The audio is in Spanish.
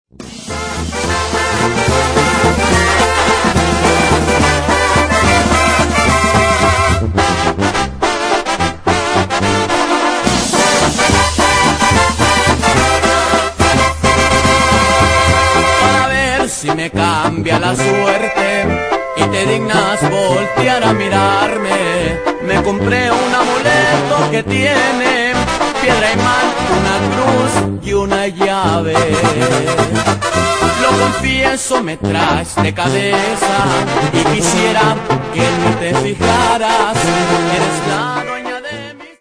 Para ver si me cambia la suerte y te dignas voltear a mirarme, me compré un amuleto que tiene piedra y mal, una cruz y una llave. Lo confieso, me traes de cabeza y quisiera que no te fijaras, eres claro.